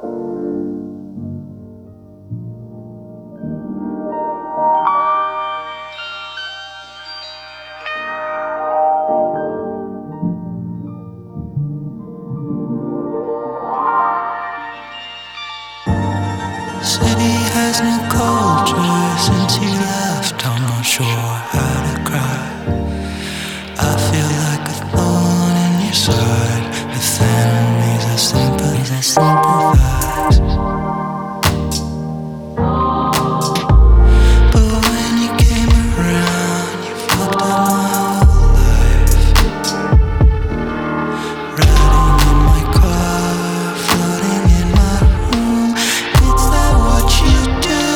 City has no culture since you left. I'm not sure how to cry. I feel like a thorn in your side. With enemies I sympathize. But when you came around, you fucked up my whole life. Riding in my car, floating in my room. Is that what you do?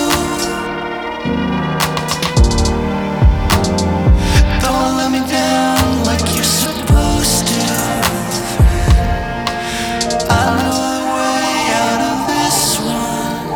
Don't let me down like you're supposed to. I know a way out of this one.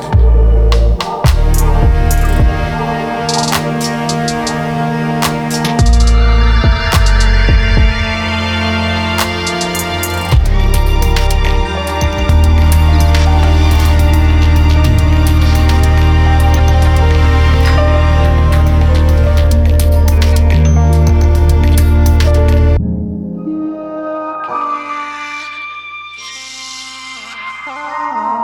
Oh.